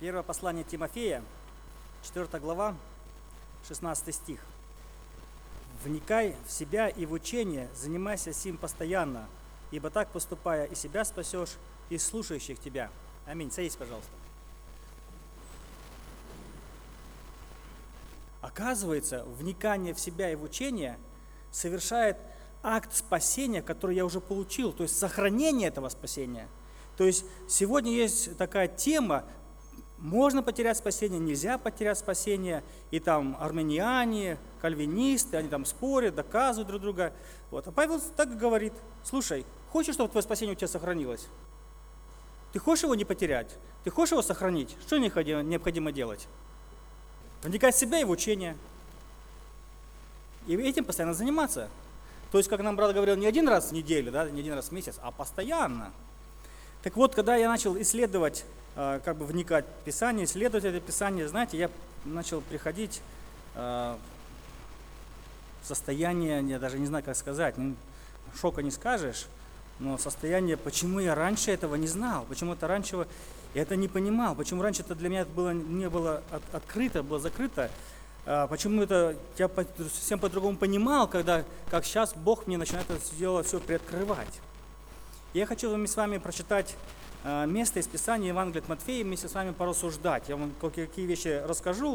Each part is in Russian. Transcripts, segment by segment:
Первое послание Тимофея, 4 глава, 16 стих. «Вникай в себя и в учение, занимайся сим постоянно, ибо так поступая и себя спасешь, и слушающих тебя». Аминь. Садись, пожалуйста. Оказывается, вникание в себя и в учение совершает акт спасения, который я уже получил, то есть сохранение этого спасения. То есть сегодня есть такая тема: можно потерять спасение, нельзя потерять спасение. И там армяне, кальвинисты, они там спорят, доказывают друг друга. Вот. А Павел так и говорит: слушай, хочешь, чтобы твое спасение у тебя сохранилось? Ты хочешь его не потерять? Ты хочешь его сохранить? Что необходимо делать? Вникать в себя и в учение. И этим постоянно заниматься. То есть, как нам брат говорил, не один раз в неделю, да, не один раз в месяц, а постоянно. Так вот, когда я начал исследовать, вникать в Писание, исследовать это Писание, знаете, я начал приходить в состояние, я даже не знаю, как сказать, шока не скажешь, но состояние, почему я раньше этого не знал, почему это раньше я это не понимал, почему раньше это для меня не было открыто, было закрыто, почему это я совсем по-другому понимал, как сейчас Бог мне начинает это дело все приоткрывать. Я хочу с вами прочитать место из Писания Евангелия от Матфея, вместе с вами порассуждать. Я вам какие вещи расскажу,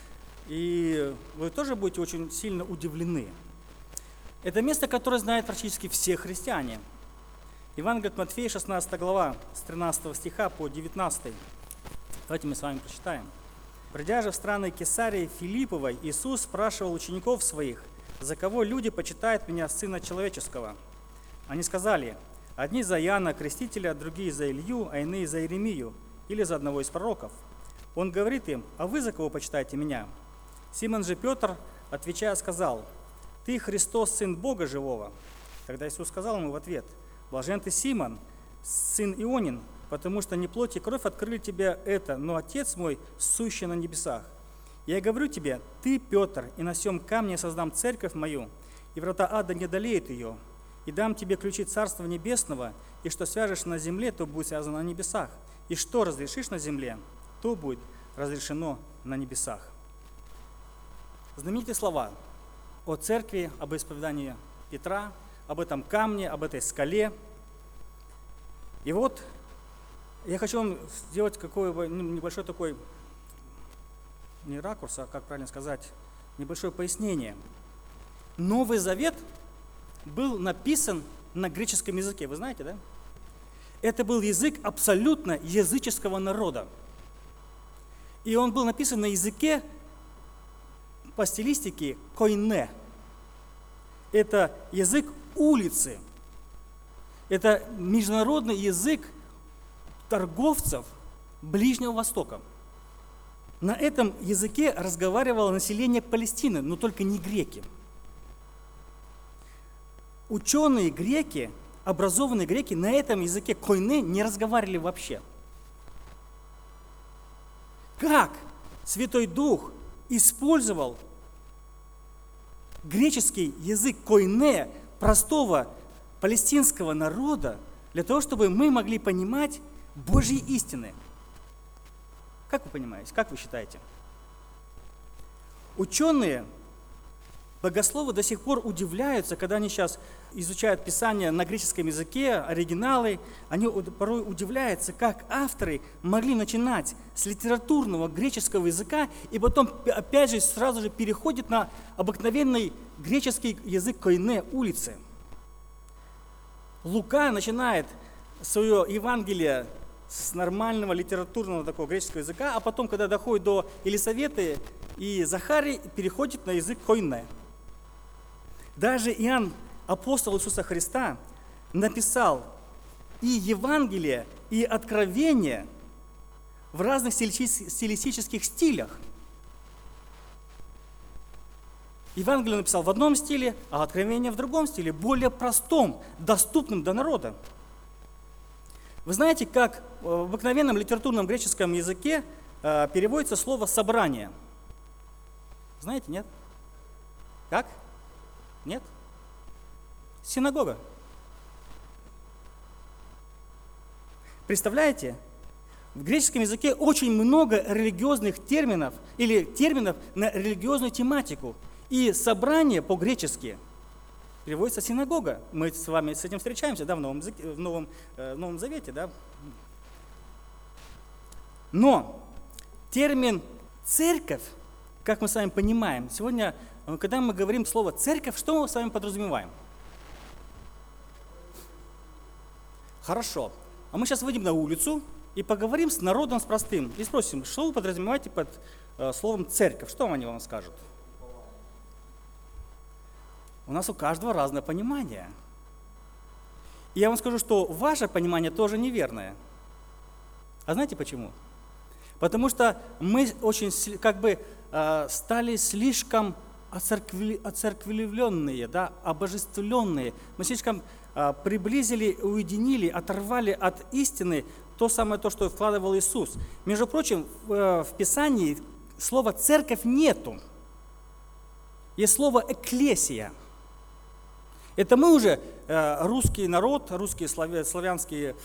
и вы тоже будете очень сильно удивлены. Это место, которое знают практически все христиане. Евангелие от Матфея, 16 глава, с 13 стиха по 19. Давайте мы с вами прочитаем. «Придя же в страны Кесарии Филипповой, Иисус спрашивал учеников своих: за кого люди почитают меня, Сына Человеческого? Они сказали: одни за Иоанна Крестителя, другие за Илью, а иные за Иеремию или за одного из пророков. Он говорит им: а вы за кого почитаете меня? Симон же Петр, отвечая, сказал: ты Христос, Сын Бога Живого. Тогда Иисус сказал ему в ответ: блажен ты, Симон, сын Ионин, потому что не плоть и кровь открыли тебе это, но Отец мой, сущий на небесах. Я говорю тебе: ты, Петр, и на сем камне создам церковь мою, и врата ада не одолеют ее. И дам тебе ключи Царства Небесного, и что свяжешь на земле, то будет связано на небесах, и что разрешишь на земле, то будет разрешено на небесах». Знаменитые слова о церкви, об исповедании Петра, об этом камне, об этой скале. И вот я хочу вам сделать небольшой такой, не ракурс, а как правильно сказать, небольшое пояснение. Новый Завет был написан на греческом языке, вы знаете, да? Это был язык абсолютно языческого народа. И он был написан на языке по стилистике койне. Это язык улицы. Это международный язык торговцев Ближнего Востока. На этом языке разговаривало население Палестины, но только не греки. Ученые греки, образованные греки на этом языке койне не разговаривали вообще. Как Святой Дух использовал греческий язык койне простого палестинского народа для того, чтобы мы могли понимать Божьи истины? Как вы понимаете, как вы считаете? Ученые, богословы до сих пор удивляются, когда они сейчас изучают Писание на греческом языке, оригиналы, они порой удивляются, как авторы могли начинать с литературного греческого языка и потом, опять же, сразу же переходят на обыкновенный греческий язык койне, улицы. Лука начинает свое Евангелие с нормального литературного такого греческого языка, а потом, когда доходит до Елисаветы и Захарии, переходит на язык койне. Даже Иоанн, апостол Иисуса Христа, написал и Евангелие, и Откровение в разных стилистических стилях. Евангелие написал в одном стиле, а Откровение в другом стиле, более простом, доступным до народа. Вы знаете, как в обыкновенном литературном греческом языке переводится слово «собрание»? Знаете, нет? Как? Нет? Синагога. Представляете? В греческом языке очень много религиозных терминов или терминов на религиозную тематику. И собрание по-гречески переводится синагога. Мы с вами с этим встречаемся, да, в Новом Завете, да. Но термин «церковь», как мы с вами понимаем, сегодня, когда мы говорим слово «церковь», что мы с вами подразумеваем? Хорошо. А мы сейчас выйдем на улицу и поговорим с народом, с простым, и спросим, что вы подразумеваете под словом «церковь», что они вам скажут? У нас у каждого разное понимание. И я вам скажу, что ваше понимание тоже неверное. А знаете почему? Потому что мы очень стали слишком оцерквленные, да, обожествленные. Мы слишком приблизили, уединили, оторвали от истины то самое, то, что вкладывал Иисус. Между прочим, в Писании слова «церковь» нету. Есть слово «экклесия». Это мы уже, русский народ, русские славянские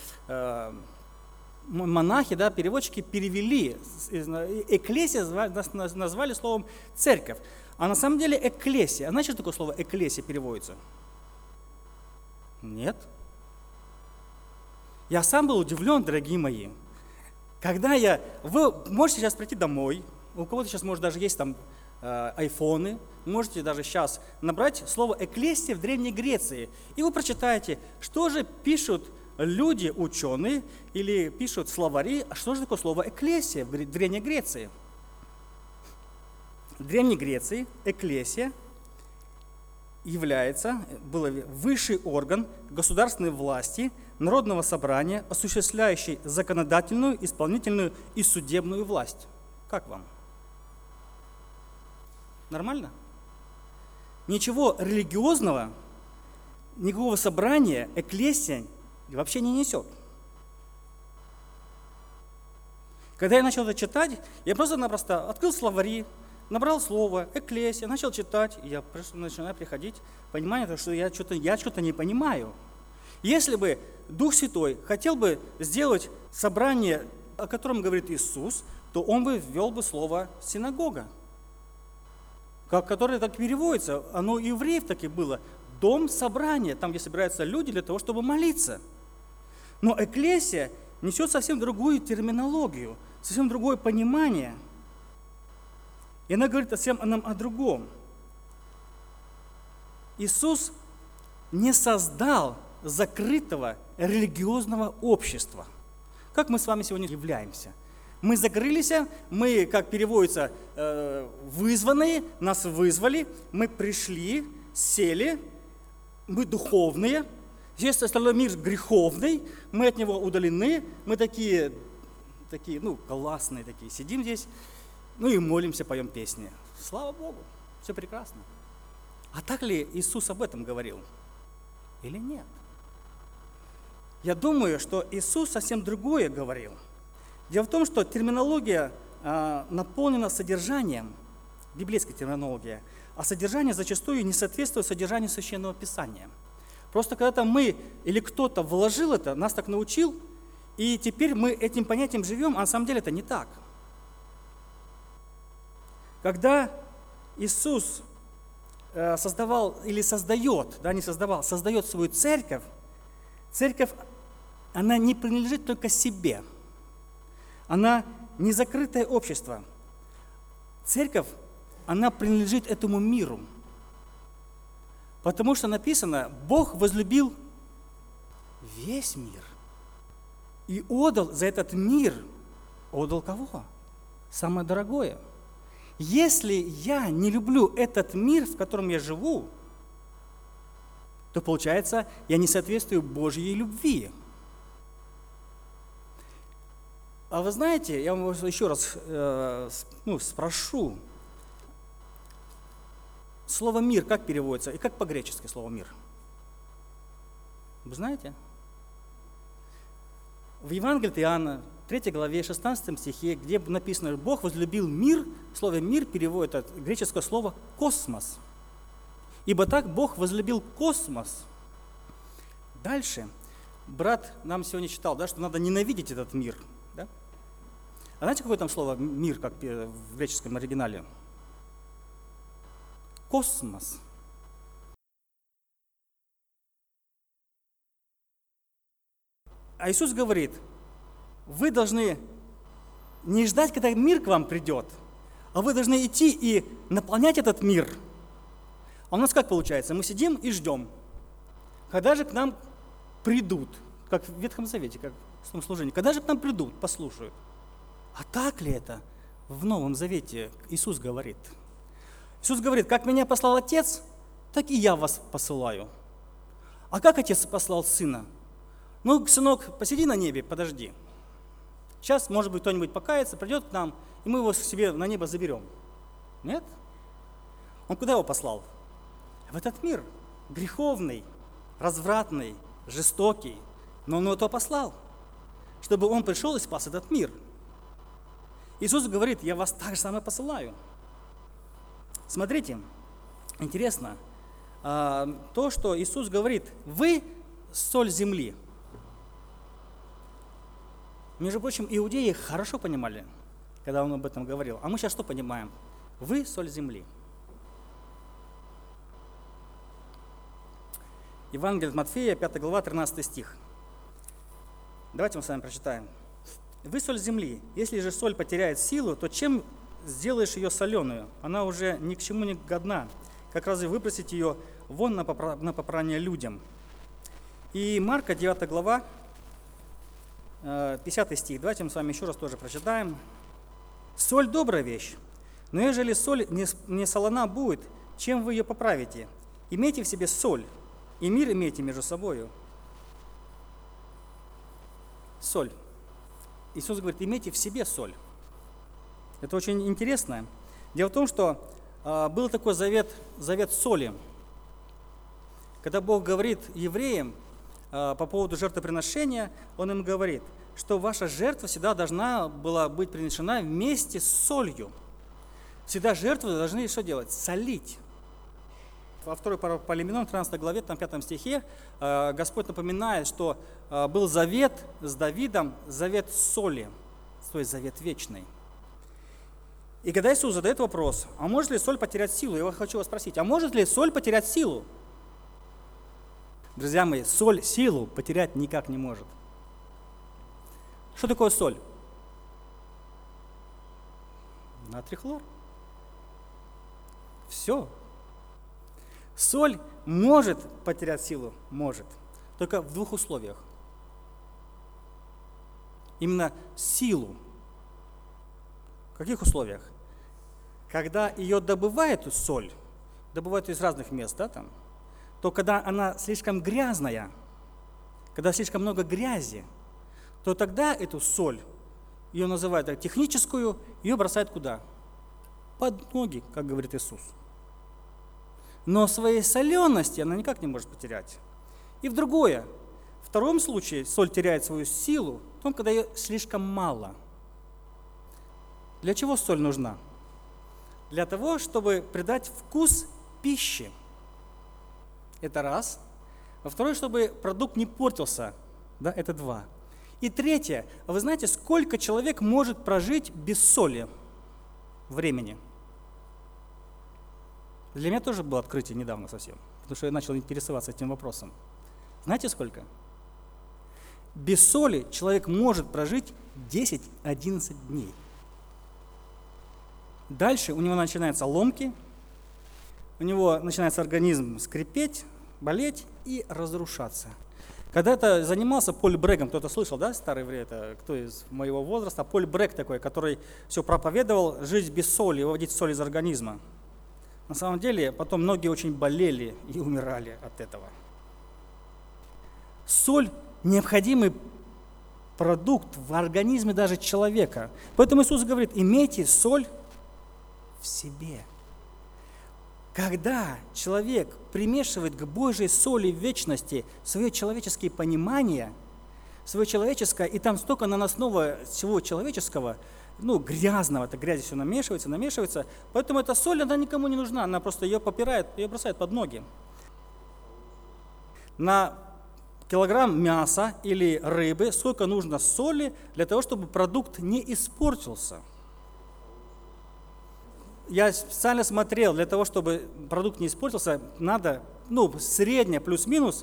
монахи, да, переводчики перевели. Экклесия назвали словом «церковь». А на самом деле «экклесия». А знаете, что такое слово «экклесия» переводится? Нет. Я сам был удивлен, дорогие мои. Вы можете сейчас прийти домой, у кого-то сейчас, может, даже есть там айфоны, можете даже сейчас набрать слово «экклесия» в Древней Греции, и вы прочитаете, что же пишут люди, ученые, или пишут словари, что же такое слово «экклесия» в Древней Греции. В Древней Греции «экклесия» был высший орган государственной власти, народного собрания, осуществляющий законодательную, исполнительную и судебную власть. Как вам? Нормально? Ничего религиозного, никакого собрания экклесия вообще не несет. Когда я начал это читать, я просто-напросто открыл словари, набрал слово «экклесия», начал читать, и я просто начинаю приходить понимание, что я что-то не понимаю. Если бы Дух Святой хотел бы сделать собрание, о котором говорит Иисус, то Он бы ввел бы слово «синагога», которое так переводится. Оно у евреев так и было. Дом собрания, там, где собираются люди для того, чтобы молиться. Но экклесия несет совсем другую терминологию, совсем другое понимание. И она говорит совсем нам о другом. Иисус не создал закрытого религиозного общества, как мы с вами сегодня являемся. Мы закрылись, мы, как переводится, вызванные, нас вызвали, мы пришли, сели, мы духовные, здесь остальной мир греховный, мы от него удалены, мы такие классные такие, сидим здесь, и молимся, поем песни. Слава Богу, все прекрасно. А так ли Иисус об этом говорил? Или нет? Я думаю, что Иисус совсем другое говорил. Дело в том, что терминология наполнена содержанием, библейская терминология, а содержание зачастую не соответствует содержанию Священного Писания. Просто когда-то мы или кто-то вложил это, нас так научил, и теперь мы этим понятием живем, а на самом деле это не так. Когда Иисус создавал или создает свою церковь, церковь, она не принадлежит только себе. Она не закрытое общество. Церковь, она принадлежит этому миру. Потому что написано, Бог возлюбил весь мир. И отдал за этот мир, отдал кого? Самое дорогое. Если я не люблю этот мир, в котором я живу, то получается, я не соответствую Божьей любви. А вы знаете, я вам еще раз спрошу, слово «мир» как переводится и как по-гречески слово «мир»? Вы знаете? В Евангелии от Иоанна, 3 главе, 16 стихе, где написано «Бог возлюбил мир», слово «мир» переводит от греческого слова «космос». Ибо так Бог возлюбил космос. Дальше брат нам сегодня читал, да, что надо ненавидеть этот мир. Да? А знаете, какое там слово «мир», как в греческом оригинале? Космос. А Иисус говорит, вы должны не ждать, когда мир к вам придет, а вы должны идти и наполнять этот мир. А у нас как получается? Мы сидим и ждем, когда же к нам придут, как в Ветхом Завете, как в том служении, когда же к нам придут, послушают. А так ли это в Новом Завете? Иисус говорит. Иисус говорит, как меня послал Отец, так и я вас посылаю. А как Отец послал Сына? Ну, сынок, посиди на небе, подожди. Сейчас, может быть, кто-нибудь покается, придет к нам, и мы его себе на небо заберем. Нет? Он куда его послал? В этот мир, греховный, развратный, жестокий. Но он его туда послал, чтобы он пришел и спас этот мир. Иисус говорит, я вас так же самое посылаю. Смотрите, интересно, то, что Иисус говорит, вы соль земли. Между прочим, иудеи хорошо понимали, когда он об этом говорил. А мы сейчас что понимаем? Вы соль земли. Евангелие от Матфея, 5 глава, 13 стих. Давайте мы с вами прочитаем. Вы соль земли. Если же соль потеряет силу, то чем сделаешь ее соленую? Она уже ни к чему не годна. Как разве выбросить ее вон на попрание людям? И Марка, 9 глава, 50 стих. Давайте мы с вами еще раз тоже прочитаем. Соль добрая вещь, но ежели соль не солона будет, чем вы ее поправите? Имейте в себе соль, и мир имейте между собою. Соль. Иисус говорит, имейте в себе соль. Это очень интересно. Дело в том, что был такой завет соли. Когда Бог говорит евреям по поводу жертвоприношения, Он им говорит, что ваша жертва всегда должна была быть принесена вместе с солью. Всегда жертвы должны что делать? Солить. Во 2 Паралипоменон, 13 главе, там, 5 стихе, Господь напоминает, что был завет с Давидом, завет соли, то есть завет вечный. И когда Иисус задает вопрос, а может ли соль потерять силу, я хочу вас спросить, а может ли соль потерять силу? Друзья мои, соль силу потерять никак не может. Что такое соль? Натрий хлор. Все. Соль может потерять силу? Может. Только в двух условиях. Именно силу. В каких условиях? Когда ее добывают, соль, добывают из разных мест, да, там, то когда она слишком грязная, когда слишком много грязи, то тогда эту соль, ее называют так, техническую, ее бросают куда? Под ноги, как говорит Иисус. Но своей солености она никак не может потерять. И в втором случае соль теряет свою силу, в том, когда ее слишком мало. Для чего соль нужна? Для того, чтобы придать вкус пищи. Это раз. Во-вторых, чтобы продукт не портился. Да, это два. И третье. Вы знаете, сколько человек может прожить без соли времени? Для меня тоже было открытие недавно совсем, потому что я начал интересоваться этим вопросом. Знаете сколько? Без соли человек может прожить 10-11 дней. Дальше у него начинаются ломки, у него начинается организм скрипеть, болеть и разрушаться. Когда-то занимался Поль Брэгом, кто-то слышал, да, старый время, это кто из моего возраста, Поль Брэг такой, который все проповедовал, жить без соли, выводить соль из организма. На самом деле, потом многие очень болели и умирали от этого. Соль – необходимый продукт в организме даже человека. Поэтому Иисус говорит, имейте соль в себе. Когда человек примешивает к Божьей соли вечности свое человеческое понимание, свое человеческое, и там столько наносного всего человеческого, грязного, это грязи все намешивается, поэтому эта соль, она никому не нужна, она просто ее попирает, ее бросает под ноги. На килограмм мяса или рыбы, сколько нужно соли для того, чтобы продукт не испортился. Я специально смотрел, для того, чтобы продукт не испортился, надо, среднее плюс-минус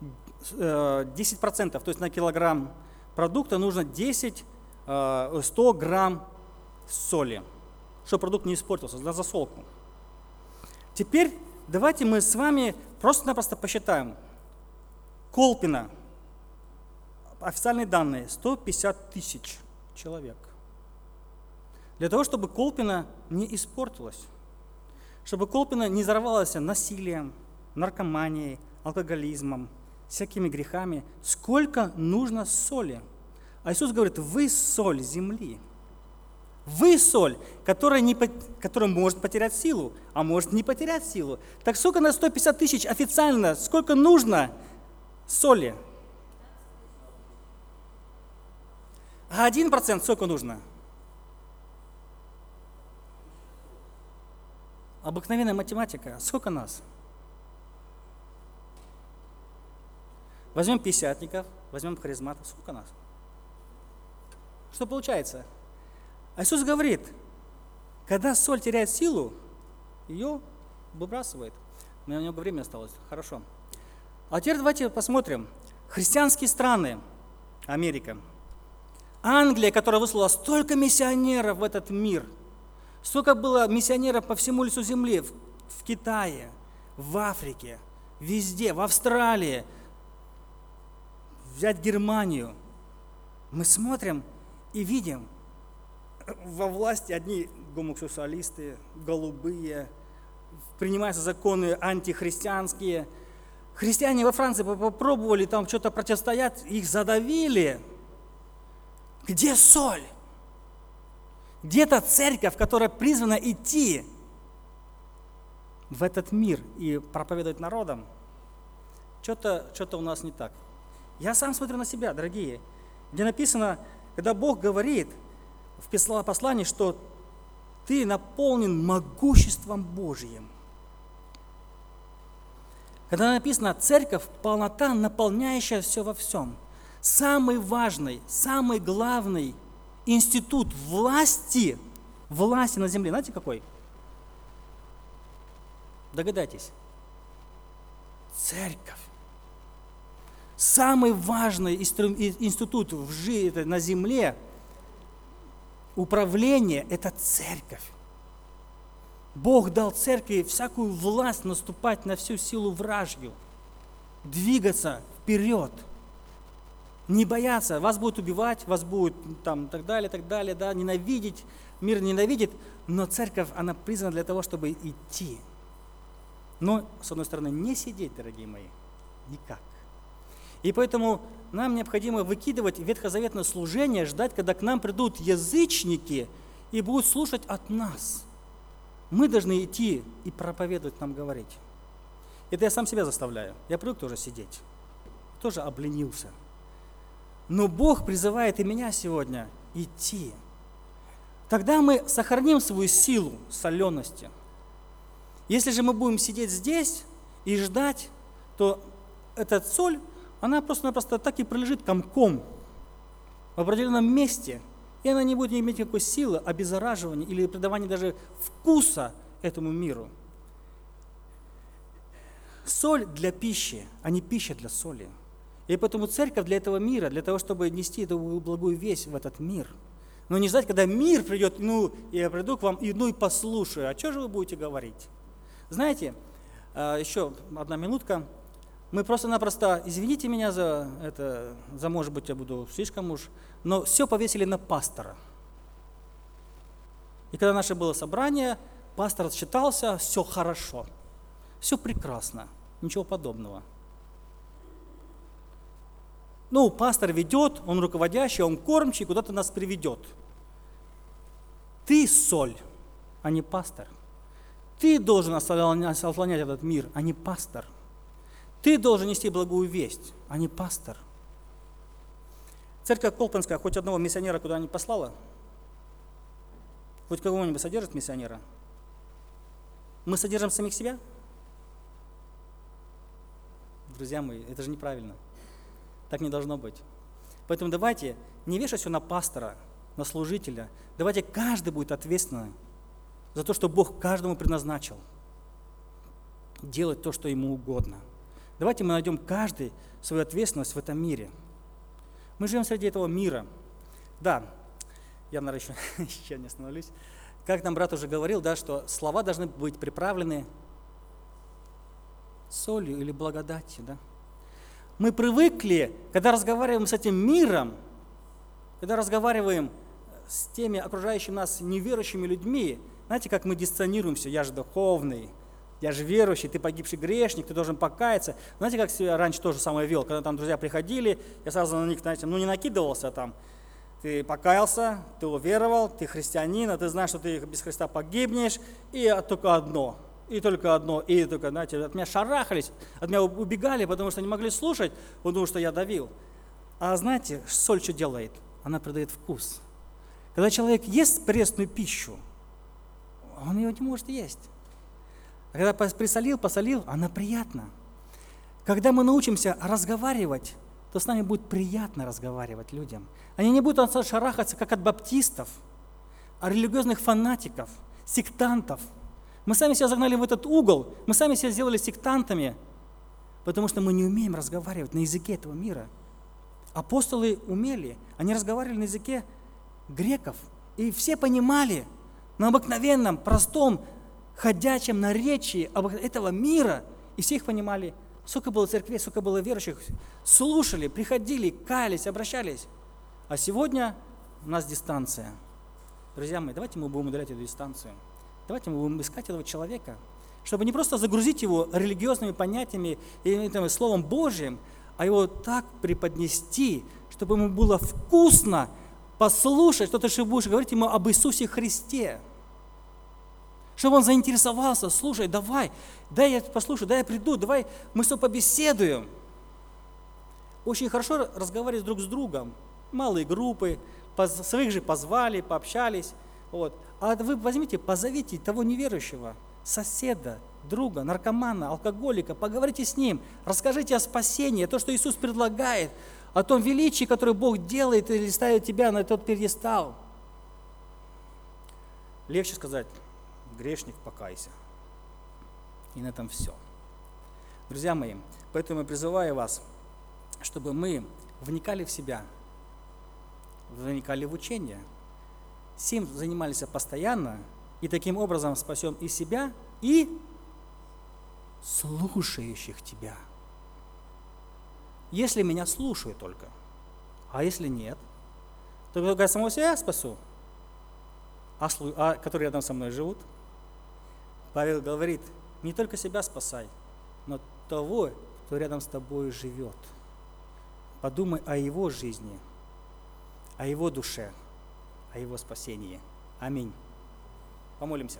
10%. То есть на килограмм продукта нужно 100 грамм соли, чтобы продукт не испортился, на засолку. Теперь давайте мы с вами просто-напросто посчитаем. Колпино, официальные данные, 150 тысяч человек. Для того, чтобы Колпино не испортилось, чтобы Колпино не взорвалось насилием, наркоманией, алкоголизмом, всякими грехами, сколько нужно соли? А Иисус говорит, вы соль земли. Вы соль, которая может потерять силу, а может не потерять силу. Так сколько на 150 тысяч официально, сколько нужно соли? А 1% сколько нужно? Обыкновенная математика. Сколько нас? Возьмем пятидесятников, возьмем харизматов. Сколько нас? Что получается? А Иисус говорит, когда соль теряет силу, ее выбрасывает. У меня немного времени осталось. Хорошо. А теперь давайте посмотрим. Христианские страны. Америка. Англия, которая выслала столько миссионеров в этот мир. Сколько было миссионеров по всему лицу земли, в Китае, в Африке, везде, в Австралии, взять Германию. Мы смотрим и видим, во власти одни гомосексуалисты, голубые, принимаются законы антихристианские. Христиане во Франции попробовали там что-то противостоять, их задавили. Где соль? Где-то церковь, которая призвана идти в этот мир и проповедовать народам. Что-то у нас не так. Я сам смотрю на себя, дорогие, где написано, когда Бог говорит в послании, что ты наполнен могуществом Божьим. Когда написано церковь, полнота, наполняющая все во всем. Самый важный, самый главный институт власти на земле, знаете какой? Догадайтесь. Церковь. Самый важный институт на земле, управление – это церковь. Бог дал церкви всякую власть наступать на всю силу вражью, двигаться вперед. Не бояться, вас будут убивать, вас будут так далее, да, ненавидеть, мир ненавидит, но церковь, она призвана для того, чтобы идти. Но, с одной стороны, не сидеть, дорогие мои, никак. И поэтому нам необходимо выкидывать ветхозаветное служение, ждать, когда к нам придут язычники и будут слушать от нас. Мы должны идти и проповедовать, нам говорить. Это я сам себя заставляю. Я привык тоже сидеть, тоже обленился. Но Бог призывает и меня сегодня идти. Тогда мы сохраним свою силу солености. Если же мы будем сидеть здесь и ждать, то эта соль, она просто-напросто так и пролежит комком в определенном месте, и она не будет иметь никакой силы, обеззараживания или придавания даже вкуса этому миру. Соль для пищи, а не пища для соли. И поэтому церковь для этого мира, для того, чтобы нести эту благую весть в этот мир. Но не ждать, когда мир придет, я приду к вам и послушаю. А что же вы будете говорить? Знаете, еще одна минутка. Мы просто-напросто, извините меня за это, может быть, я буду слишком уж, но все повесили на пастора. И когда наше было собрание, пастор отчитался, все хорошо, все прекрасно, ничего подобного. Пастор ведет, он руководящий, он кормчий, куда-то нас приведет. Ты соль, а не пастор. Ты должен ослонять этот мир, а не пастор. Ты должен нести благую весть, а не пастор. Церковь Колпинская хоть одного миссионера куда-нибудь послала? Хоть кого-нибудь содержит миссионера? Мы содержим самих себя? Друзья мои, это же неправильно. Так не должно быть. Поэтому давайте не вешать все на пастора, на служителя. Давайте каждый будет ответственным за то, что Бог каждому предназначил. Делать то, что ему угодно. Давайте мы найдем каждый свою ответственность в этом мире. Мы живем среди этого мира. Да, я, наверное, еще не остановлюсь. Как нам брат уже говорил, да, что слова должны быть приправлены солью или благодатью. Да? Мы привыкли, когда разговариваем с этим миром, когда разговариваем с теми окружающими нас неверующими людьми, знаете, как мы дистанцируемся, я же духовный, я же верующий, ты погибший грешник, ты должен покаяться. Знаете, как себя раньше тоже самое вел, когда там друзья приходили, я сразу на них, знаете, не накидывался там. Ты покаялся, ты уверовал, ты христианин, а ты знаешь, что ты без Христа погибнешь, и только одно, и только, знаете, от меня шарахались, от меня убегали, потому что не могли слушать, потому что я давил. А знаете, соль что делает? Она придает вкус. Когда человек ест пресную пищу, он ее не может есть. А когда посолил, она приятна. Когда мы научимся разговаривать, то с нами будет приятно разговаривать людям. Они не будут шарахаться, как от баптистов, от религиозных фанатиков, сектантов. Мы сами себя загнали в этот угол, мы сами себя сделали сектантами, потому что мы не умеем разговаривать на языке этого мира. Апостолы умели, они разговаривали на языке греков, и все понимали на обыкновенном, простом, ходячем наречии этого мира, и все их понимали. Сколько было церквей, сколько было верующих, слушали, приходили, каялись, обращались. А сегодня у нас дистанция. Друзья мои, давайте мы будем удалять эту дистанцию. Давайте мы будем искать этого человека, чтобы не просто загрузить его религиозными понятиями и Словом Божьим, а его так преподнести, чтобы ему было вкусно послушать, что ты будешь говорить ему об Иисусе Христе. Чтобы он заинтересовался, слушай, дай я послушаю, дай я приду, давай мы с тобой побеседуем. Очень хорошо разговаривать друг с другом. Малые группы, своих же позвали, пообщались. Вот. А вы позовите того неверующего, соседа, друга, наркомана, алкоголика, поговорите с ним, расскажите о спасении, то, что Иисус предлагает, о том величии, которое Бог делает или ставит тебя на тот пьедестал. Легче сказать: грешник, покайся. И на этом все. Друзья мои, поэтому я призываю вас, чтобы мы вникали в себя, вникали в учение, сим занимались постоянно, и таким образом спасем и себя, и слушающих тебя. Если меня слушают только, а если нет, то только я самого себя спасу, которые рядом со мной живут. Павел говорит, не только себя спасай, но того, кто рядом с тобой живет. Подумай о его жизни, о его душе, о его спасении. Аминь. Помолимся.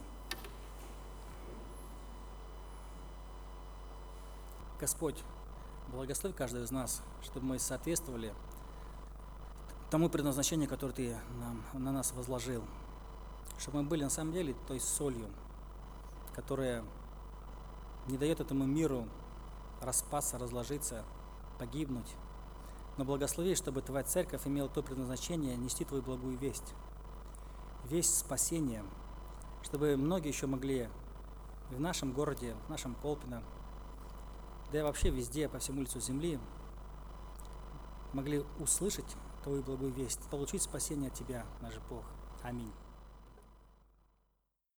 Господь, благослови каждого из нас, чтобы мы соответствовали тому предназначению, которое Ты на нас возложил. Чтобы мы были на самом деле той солью, которая не дает этому миру распасться, разложиться, погибнуть. Но благослови, чтобы Твоя церковь имела то предназначение нести Твою благую весть, весть спасения, чтобы многие еще могли в нашем городе, в нашем Колпино, да и вообще везде, по всему лицу земли, могли услышать Твою благую весть, получить спасение от Тебя, наш Бог. Аминь.